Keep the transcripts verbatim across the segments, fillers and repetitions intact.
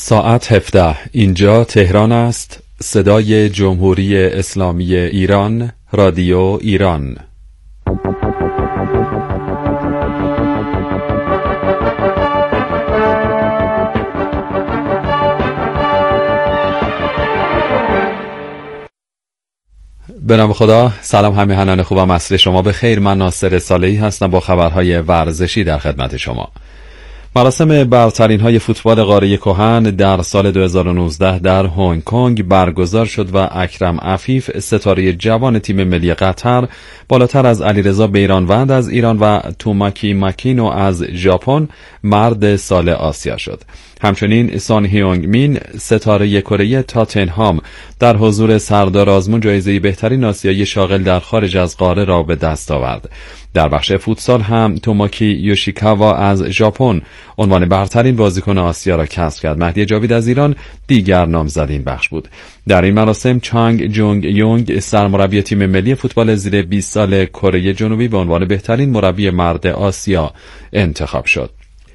ساعت هفده. اینجا تهران است. صدای جمهوری اسلامی ایران، رادیو ایران. به نام خدا. سلام همیهنان خوبم، عصر شما به خیر. من ناصر صالحی هستم با خبرهای ورزشی در خدمت شما. مراسم برترین های فوتبال قاره کهن در سال دو هزار و نوزده در هنگ کنگ برگزار شد و اکرم عفیف، ستاره جوان تیم ملی قطر، بالاتر از علیرضا بیرانوند از ایران و توماکی ماکینو از ژاپن مرد سال آسیا شد. همچنین سان هیونگ مین، ستاره کره تاتنهام، در حضور سردار آزمون جایزه بهترین آسیایی شاغل در خارج از قاره را به دست آورد. در بخش فوتسال هم توماکی یوشیکاوا از ژاپن عنوان برترین بازیکن آسیا را کسب کرد. مهدی جاوید از ایران دیگر نامزد این بخش بود. در این مراسم چانگ جونگ یونگ، سرمربی تیم ملی فوتبال زیر بیست سال کره جنوبی، به عنوان بهترین مربی مرد آسیا انتخاب شد.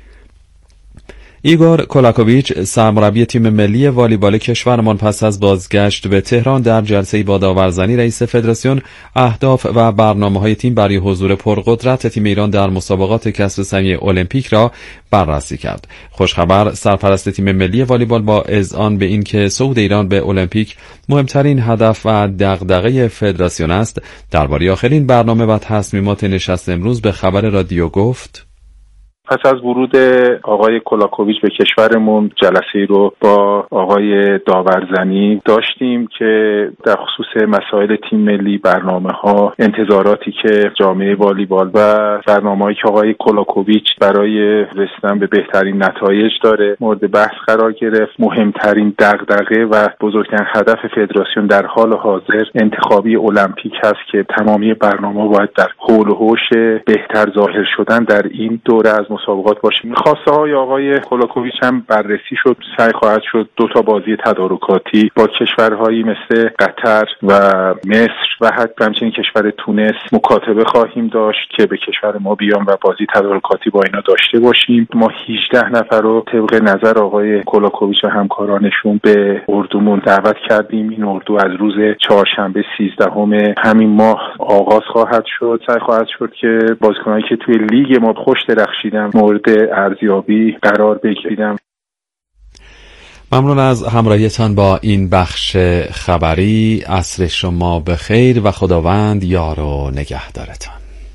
ایگور کولاکوویچ، سرمربی تیم ملی والیبال کشورمان، پس از بازگشت به تهران در جلسه با داورزنی رئیس فدراسیون اهداف و برنامه‌های تیم برای حضور پرقدرت تیم ایران در مسابقات کسب سهمیه المپیک را بررسی کرد. خوشخبر، سرپرست تیم ملی والیبال با اذعان به اینکه صعود ایران به المپیک مهمترین هدف و دغدغه فدراسیون است، درباره آخرین برنامه و تصمیمات نشست امروز به خبر رادیو گفت: پس از ورود آقای کولاکوویچ به کشورمون جلسه‌ای رو با آقای داورزنی داشتیم که در خصوص مسائل تیم ملی، برنامه‌ها، انتظاراتی که جامعه والیبال و برنامه‌هایی که آقای کولاکوویچ برای رسیدن به بهترین نتایج داره مورد بحث قرار گرفت. مهمترین دغدغه و بزرگترین هدف فدراسیون در حال حاضر انتخابی المپیک هست که تمامی برنامه‌ها باید در حول و حوش بهتر ظاهر شدن در این دوره از مسابقات باشیم. خواسته های آقای کولاکوویچ هم بررسی شد. سعی خواهد شد دو تا بازی تدارکاتی با کشورهایی مثل قطر و مصر و حتی همچنین کشور تونس مکاتبه خواهیم داشت که به کشور ما بیان و بازی تدارکاتی با اینا داشته باشیم. ما هجده نفر رو طبق نظر آقای کولاکوویچ و همکارانشون به اردومون دعوت کردیم. این اردو از روز چهارشنبه سیزدهم همین ماه آغاز خواهد شد. سعی خواهد شد که بازیکنایی که توی لیگ ما خوش درخشیدن مورد ارزیابی قرار بگیرم. ممنون از همراهیتان با این بخش خبری. عصر شما بخیر و خداوند یار و نگهدارتان.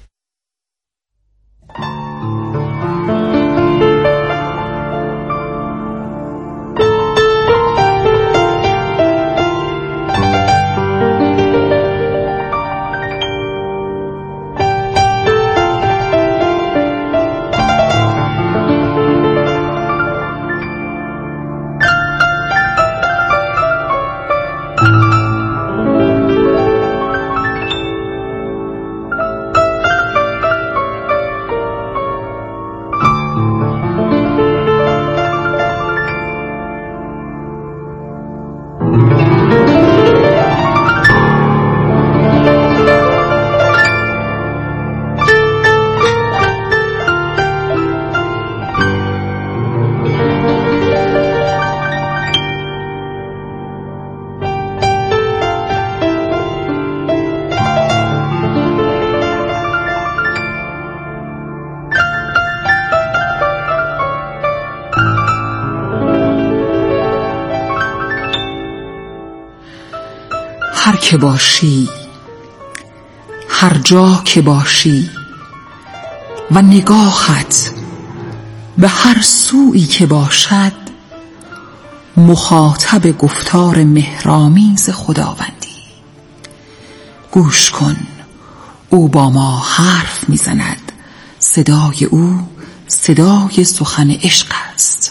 هر که باشی، هر جا که باشی و نگاهت به هر سویی که باشد، مخاطب گفتار مهرآمیز خداوندی. گوش کن، او با ما حرف میزند، صدای او صدای سخن عشق است.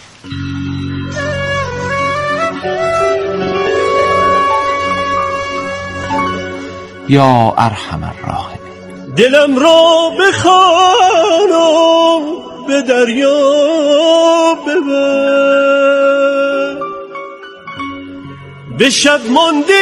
یا ارحم الراحمین. دلم را بخوانم به دریا ببر، به شب مانده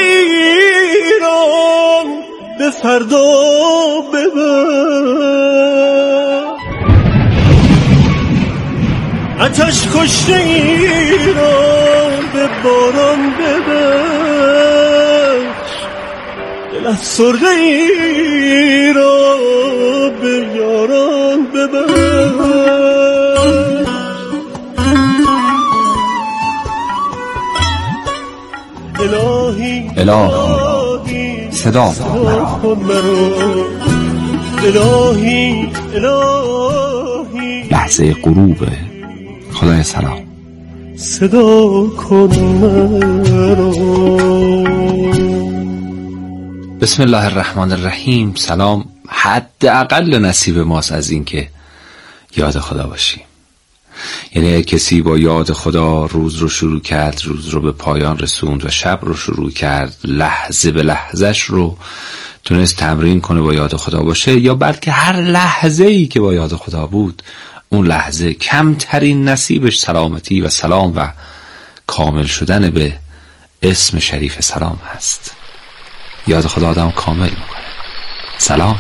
ایران به فردا ببر. آتش کشته ای را به باران ببخش، دل افسرده ای را به یاران ببخش. الهی الهی صدا کن مرا، الهی الهی لحظه غروب. خدای سلام صدا کن مرا. بسم الله الرحمن الرحیم. سلام. حداقل نصیب ماست از این که یاد خدا باشیم. یعنی کسی با یاد خدا روز رو شروع کرد، روز رو به پایان رسوند و شب رو شروع کرد، لحظه به لحظهش رو تونست تمرین کنه با یاد خدا باشه، یا بلکه هر لحظه ای که با یاد خدا بود اون لحظه کمترین نصیبش سلامتی و سلام و کامل شدن به اسم شریف سلام هست. یاد خدا آدم کامل میکنه. سلام.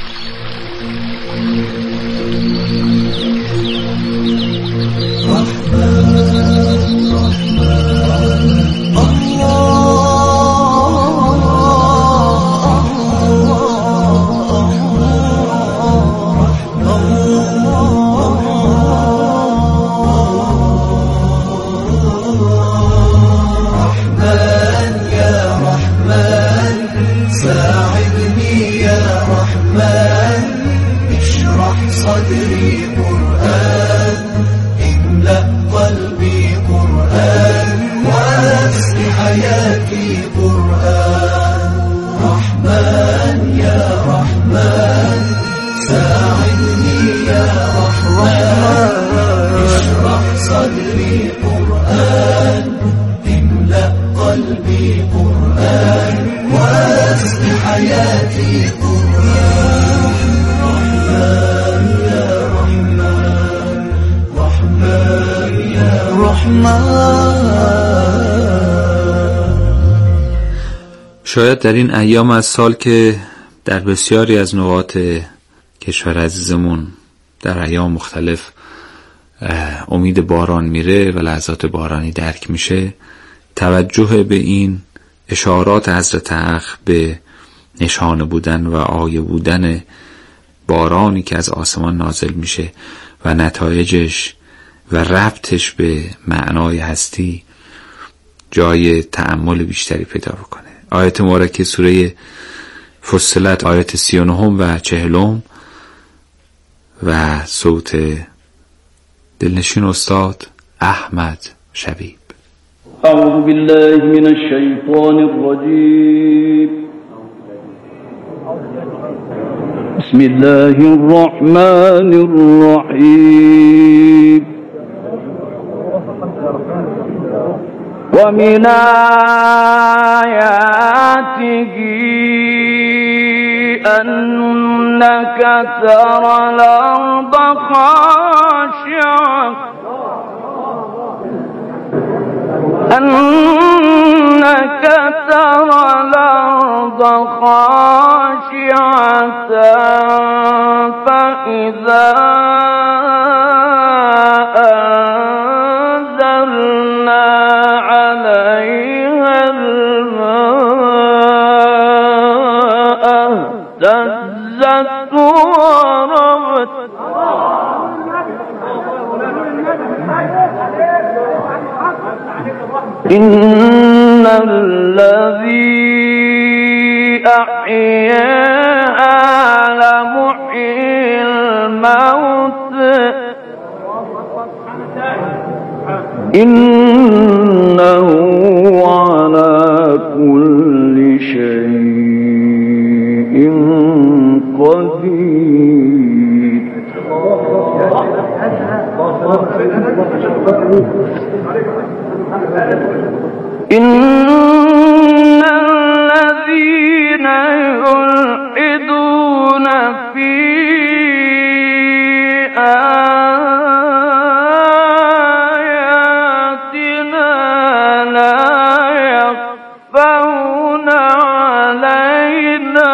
شاید در این ایام از سال که در بسیاری از نقاط کشور عزیزمون در ایام مختلف امید باران میره و لحظات بارانی درک میشه، توجه به این اشارات حضرت حق به نشانه بودن و آیه بودن بارانی که از آسمان نازل میشه و نتایجش و ربطش به معنای هستی جای تأمل بیشتری پیدا بکنه. آیت مبارکه سوره فصلت آیت سی و نهم و چهلم و صوت دلنشین استاد احمد شبیب. اعوذ بالله من الشیطان الرجیم. بسم الله الرحمن الرحیم. ومن آياته أنك ترى الأرض خاشعة أنك ترى الأرض خاشعة فإذا إن الذي أحياها لمحيي الموت إنه على كل شيء قدير. إن الذين يلحدون في آياتنا لا يخفون علينا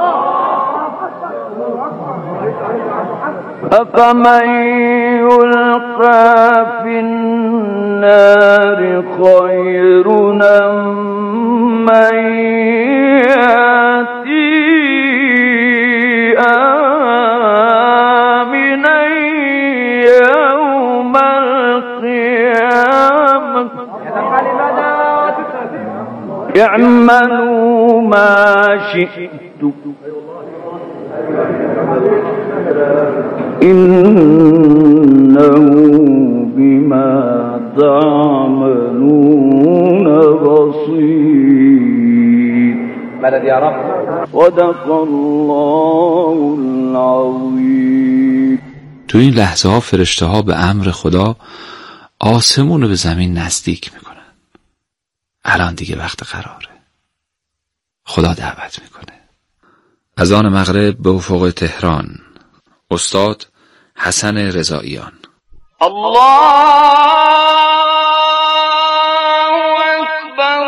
أفمن يلحد يلقى في النار خير أم من يأتي آمنا يوم القيامة اعملوا ما شئتم إنه بما تعملون بصير. مدد يا رب. صدق الله العظیم. تو این لحظه ها فرشته ها به امر خدا آسمون رو به زمین نزدیک میکنن. الان دیگه وقت قراره. خدا دعوت میکنه. اذان مغرب به افق تهران. استاد حسن رضاییان. الله اکبر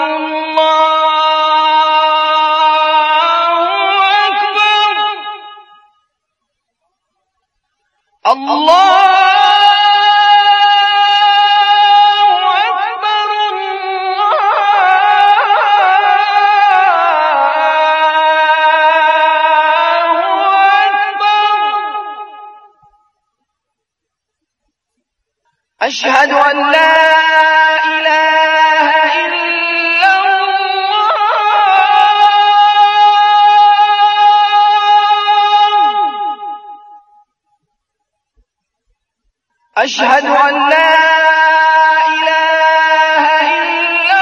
الله اکبر الله أشهد أن لا إله إلا الله أشهد أن لا إله إلا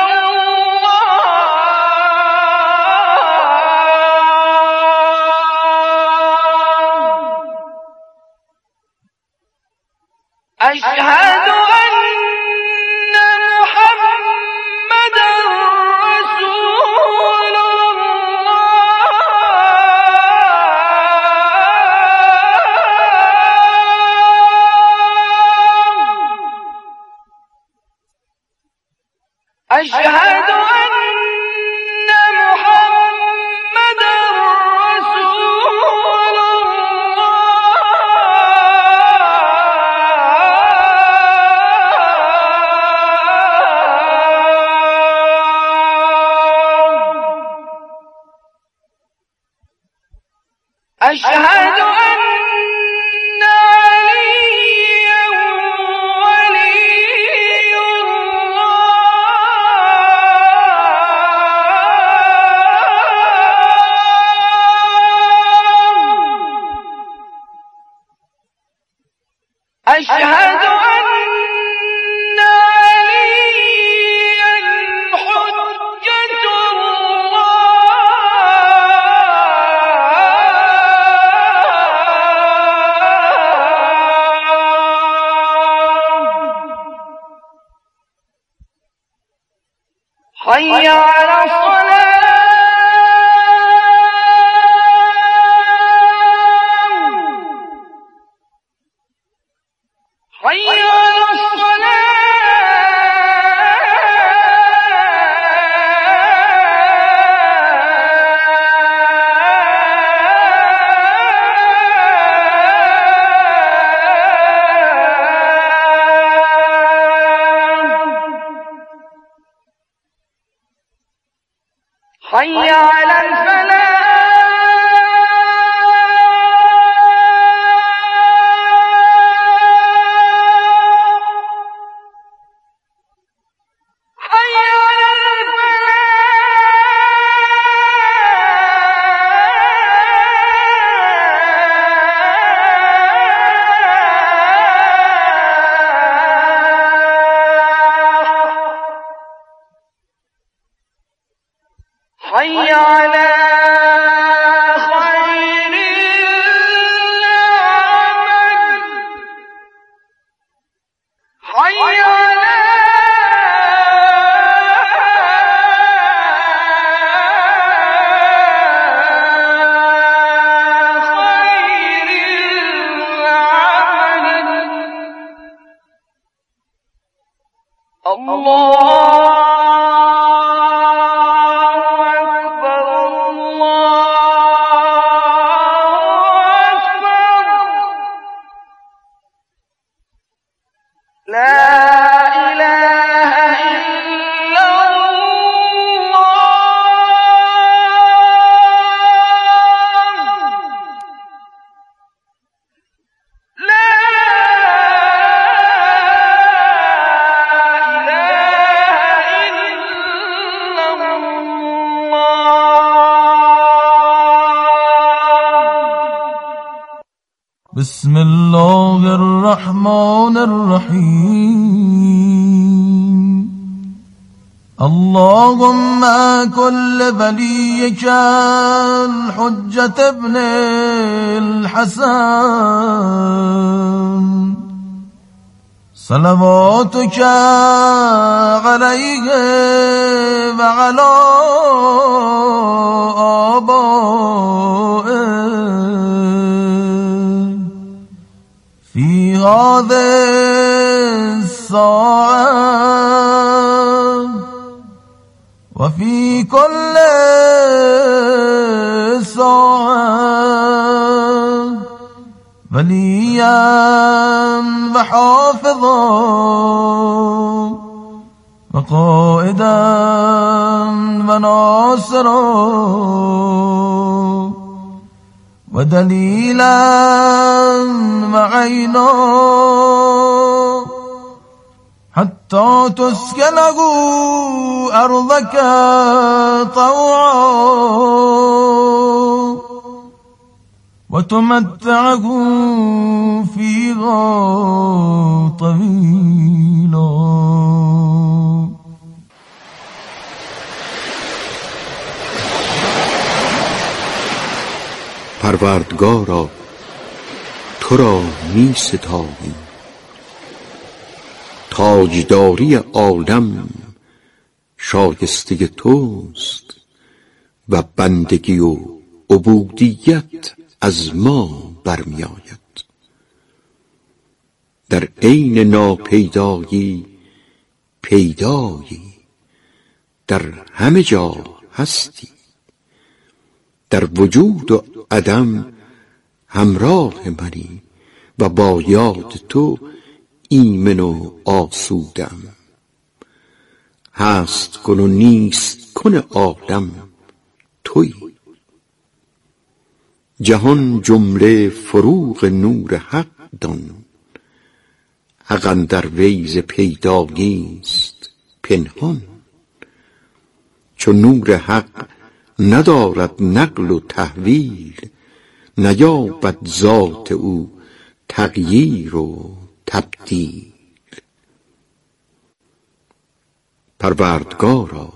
الله أشهد أشهد أن محمدا رسول الله أشهد أن عليا ولي أشهد أن عليا حجة الله. حي على الصلاة. حي على الصلاة. حي على الفلاح. حي على خير العمل. حي على خير العمل. الله بسم الله الرحمن الرحیم. اللهم كل وليك الحجة ابن الحسن صلواتك عليه وعلى آبائه في هذه الساعة وفي كل ساعة وليا وحافظا وقائدا وناصرا ودليلا وعينا حتى تسكنه أرضك طوعا وتمتعه فيها طويلا. پروردگارا تو را می ستاییم، تاجداری عالم شایسته توست و بندگی و عبودیت از ما برمی آید. در عین ناپیدایی پیدایی، در همه جا هستی، در وجود و عدم همراه منی و با یاد تو ایمن و آسودم. هست کن و نیست کن عالم تویی. جهان جمله فروغ نور حق دان، حق اندر ویز پیدایی است پنهان. چون نور حق ندارد نقل و تحویل، نیابد ذات او تغییر و تبدیل. پروردگارا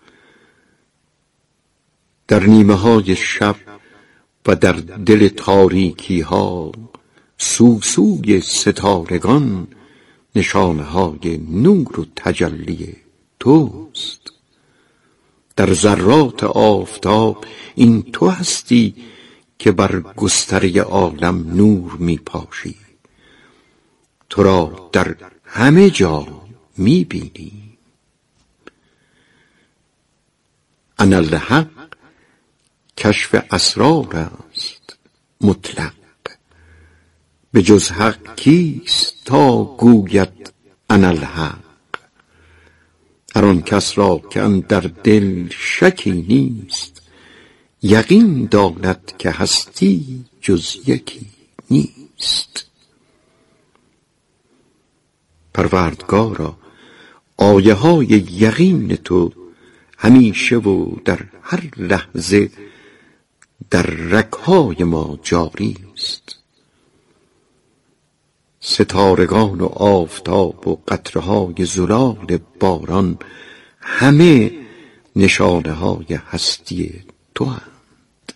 در نیمه های شب و در دل تاریکی ها سوسوی ستارگان نشانه های نور و تجلی توست. در ذرات آفتاب این تو هستی که بر گستره عالم نور می پاشی. تو را در همه جا می بینی. انالحق کشف اسرار است مطلق، به جز حق کیست تا گوید انالحق. هر آن کس را که اندر دل شکی نیست، یقین داند که هستی جز یکی نیست. پروردگارا آیه های یقین تو همیشه و در هر لحظه در رگ‌های ما جاری است. ستارگان و آفتاب و قطره‌های زلال باران همه نشانه‌های هستی تو اند.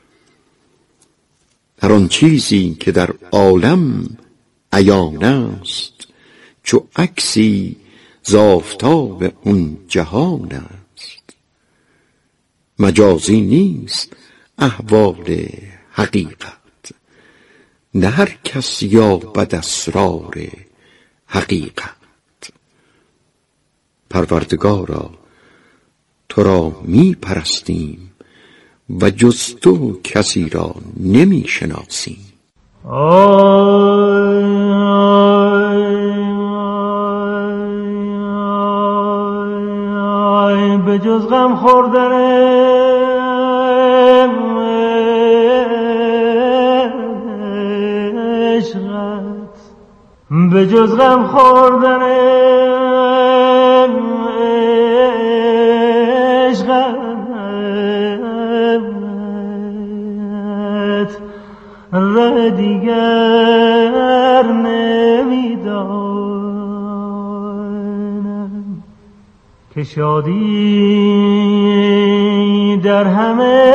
هر آن چیزی که در عالم عیان است، چو عکسی ز آفتاب اون جهان است. مجازی نیست احوال حقیقت، نه هر کس یابد اسرار حقیقت. پروردگارا تو را می پرستیم و جز تو کسی را نمی شناسیم. به جز غم خوردن عشقت، به جز غم خوردن عشقت ره دیگر که شادی در همه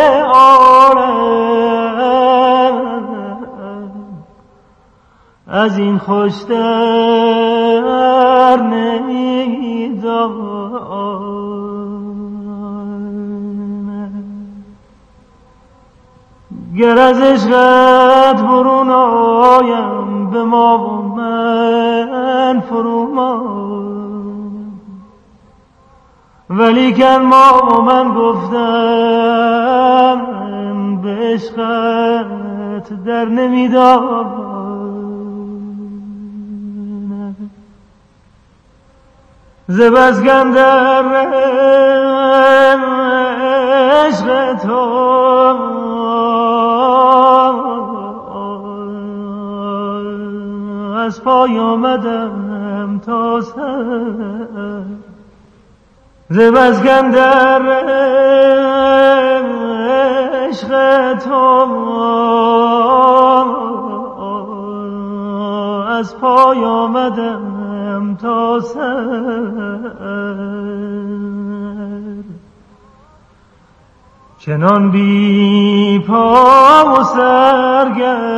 عالم از این خوشتر نمیدانم. گر از عشقت برون آیم به ما و من فرومان، ولی که ما و من گفتم به عشقت در نمیدانم. ز بس گندر عشق تو از پای آمدم تا سر، ز بس گندر عشق تو از پای آمدم تا سر. چنان بی پا و سر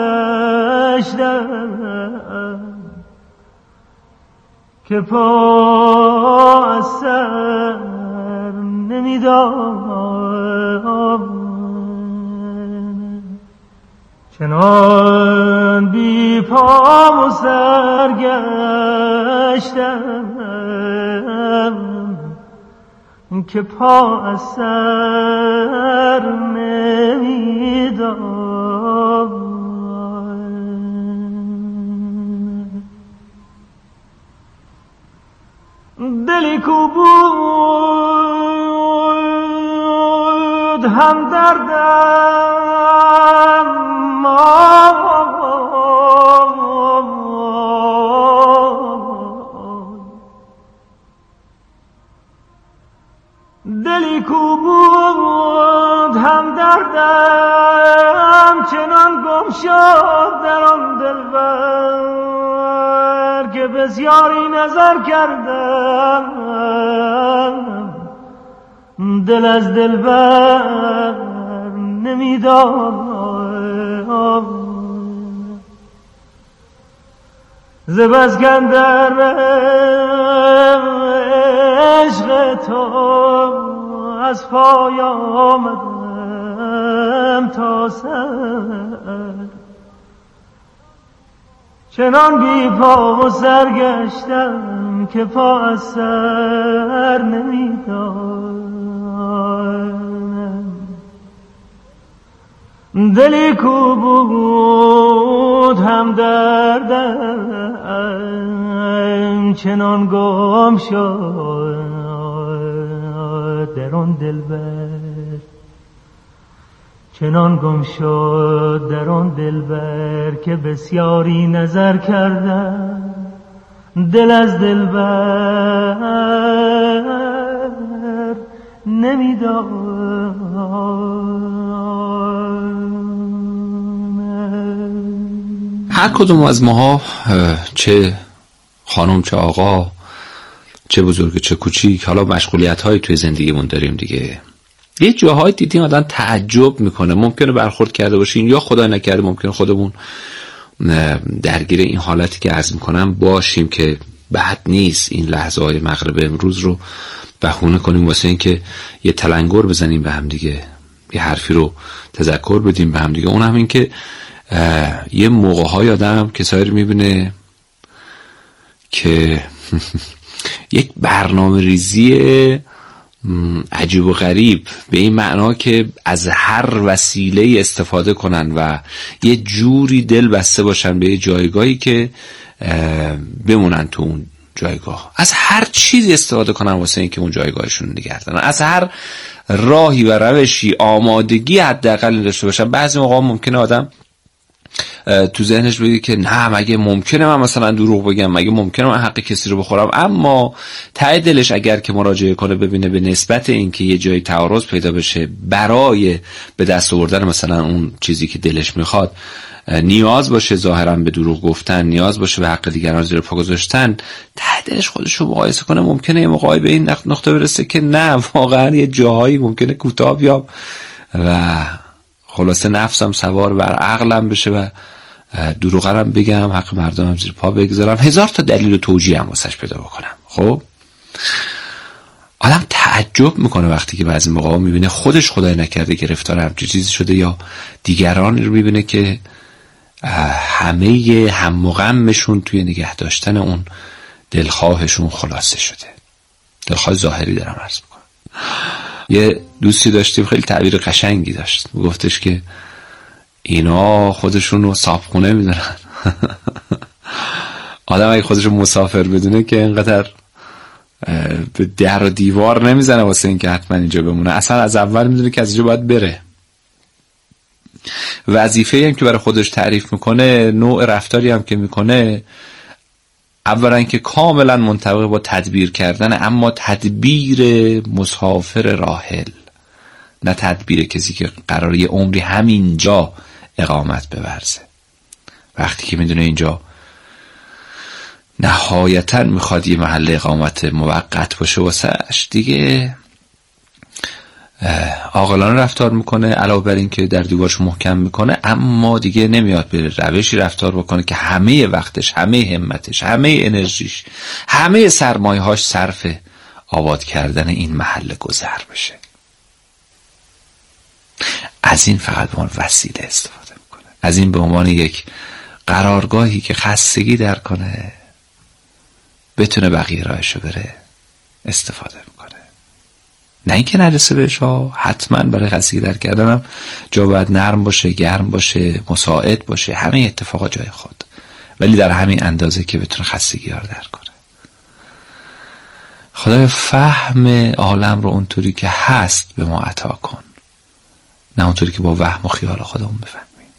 گشتم که پا از سر نمیدانم. چنان بی پا و سر گشتم که پا از سر نمیدانم. دلی کو بود هم دردم دلی کو بود هم دردم چنان گم شد در آن دلبر که بسیاری نظر کردم دل از دلبر نمیدانم. ز بس گندر عشق تو از پای آمدم تا سر، چنان بی پا و سر گشتم که پا از سر نمیدانم. دلی کو بود هم دردم چنان گم شد در آن دلبر، چنان گم شد در آن دلبر که بسیاری نظر کردم دل از دلبر نمیدانم. هر کدوم از ماها، چه خانم چه آقا، چه بزرگ چه کوچیک، حالا مشغولیت هایی توی زندگیمون داریم دیگه. یه جاهای دیدیم آدم تعجب میکنه، ممکنه برخورد کرده باشین یا خدا نکرده ممکنه خودمون درگیر این حالتی که عرض میکنم باشیم که بد نیست این لحظه های مغرب امروز رو بهونه کنیم واسه این که یه تلنگر بزنیم به هم دیگه، یه حرفی رو تذکر بدیم به هم دیگه. اون هم این که یه موقع های آدم کسایی رو میبینه که یک برنامه ریزی عجیب و غریب به این معنا که از هر وسیله استفاده کنن و یه جوری دل بسته باشن به یه جایگاهی که بمونن تو اون جایگاه، از هر چیزی استفاده کنن واسه اینکه اون جایگاهشون نگه دارن، از هر راهی و روشی آمادگی حداقل داشته باشن. بعضی موقع ممکنه آدم تو ذهنش بگه که نه مگه ممکنه من مثلا دروغ بگم، مگه ممکنه من حق کسی رو بخورم. اما ته دلش اگر که مراجعه کنه ببینه به نسبت این که یه جای تعارض پیدا بشه برای به دست آوردن مثلا اون چیزی که دلش میخواد نیاز باشه ظاهرا به دروغ گفتن، نیاز باشه به حق دیگران زیر پا گذاشتن، ته دلش خودش رو مقایسه کنه، ممکنه یه موقعی به این نقطه برسه که نه واقعا یه جاهایی ممکنه کوتاه بیام و خلاصه نفسم سوار بر عقلم بشه و دروغرم بگم، حق مردمم زیر پا بگذارم، هزار تا دلیل و توجیه هم واسش پیدا بکنم. خب آدم تعجب میکنه وقتی که بعضی موقعا میبینه خودش خدای نکرده گرفتار همچین چیزی شده یا دیگران رو میبینه که همه هم و غمشون توی نگه داشتن اون دلخواهشون خلاصه شده. دلخواه ظاهری دارم عرض میکنم. یه دوستی داشتیم خیلی تعبیر قشنگی داشت، گفتش که اینا خودشون رو صاحبخونه میدونن. آدم اگه خودشون مسافر بدونه که اینقدر به در و دیوار نمیزنه واسه این که حتما اینجا بمونه، اصلا از اول میدونه که از اینجا باید بره. وظیفه‌ای هم که برای خودش تعریف میکنه، نوع رفتاری هم که میکنه، اولا که کاملا منطبق با تدبیر کردن، اما تدبیر مسافر راحل، نه تدبیر کسی که قراره یه عمری همینجا اقامت بورزه. وقتی که میدونه اینجا نهایتا میخواد یه محل اقامت موقت باشه واسهش، دیگه عاقلانه رفتار میکنه، علاوه بر این که در دیوارش محکم میکنه، اما دیگه نمیاد به روشی رفتار بکنه که همه وقتش، همه همتش، همه انرژیش، همه سرمایه‌هاش صرف آباد کردن این محل گذر بشه. از این فقط به عنوان وسیله استفاده میکنه، از این به عنوان یک قرارگاهی که خستگی در کنه بتونه بقیه راهشو بره استفاده میکنه. نه اینکه نرسه بهش ها، حتما برای خستگی در کردنم جا باید نرم باشه، گرم باشه، مساعد باشه، همه اتفاقا جای خود، ولی در همین اندازه که بتونه خستگی ها رو در کنه. خدای فهم عالم رو اونطوری که هست به ما عطا کن، نه اونطوری که با وهم و خیال خودمون بفهمیم.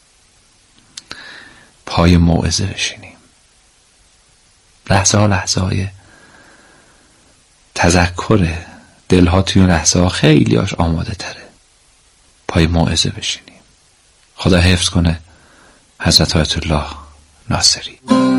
پای موعظه بشینیم، لحظه ها لحظه های تذکره، دلها توی اون لحظه ها خیلی هاش آماده تره. پای موعظه بشینیم. خدا حفظ کنه حضرت آیت الله ناصری.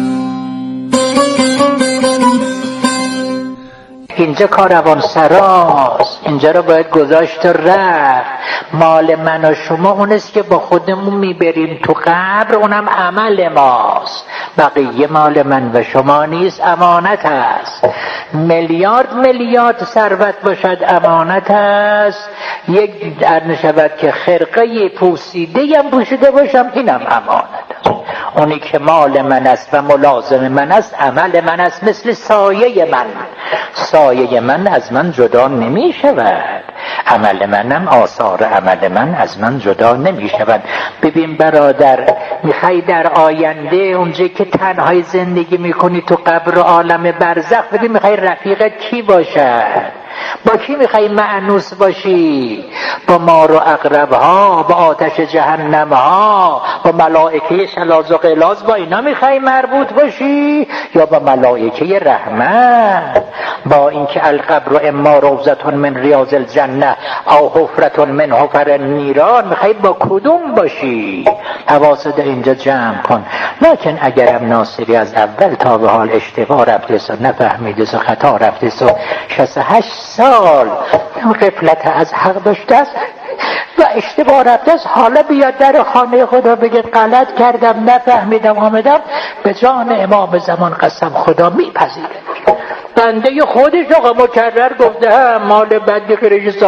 اینجا کاروان سراست، اینجا رو باید گذاشت و رفت. مال من و شما اونست که با خودمون میبریم تو قبر، اونم عمل ماست. بقیه مال من و شما نیست، امانت است. میلیارد میلیارد ثروت باشد امانت است. یک در نشود که خرقه پوسیده هم پوشیده باشم، اینم امانت است. اونی که مال من است و ملازم من است عمل من است، مثل سایه من. سایه من از من جدا نمی شود، عمل منم آثار عمل من از من جدا نمی شود. ببین برادر، میخوای در آینده اونجا که تنهای زندگی میکنی تو قبر و عالم برزخ، ببین میخوای رفیقت کی باشد؟ با کی میخوای مأنوس باشی؟ با مار و عقرب ها، با آتش جهنم ها، با ملائکه شلاذ و غلاظ، با اینا میخوای مربوط باشی، یا با ملائکه رحمت؟ با اینکه القبر اما روضة من ریاض الجنه او حفرة من حفر النیران، میخوای با کدوم باشی؟ حواست اینجا جمع کن. لکن اگرم ناصری از اول تا به حال اشتباه رفتیس و نفهمیدیس و خطا رفتیس و شصت و هشت سال غفلت از حق داشته است و اشتباه رفته است، حالا بیاد در خانه خدا بگه غلط کردم، نفهمیدم، آمدم، به جان امام زمان قسم خدا میپذیره. بنده خودش آقا مکرر گفته هم مال بد غیرش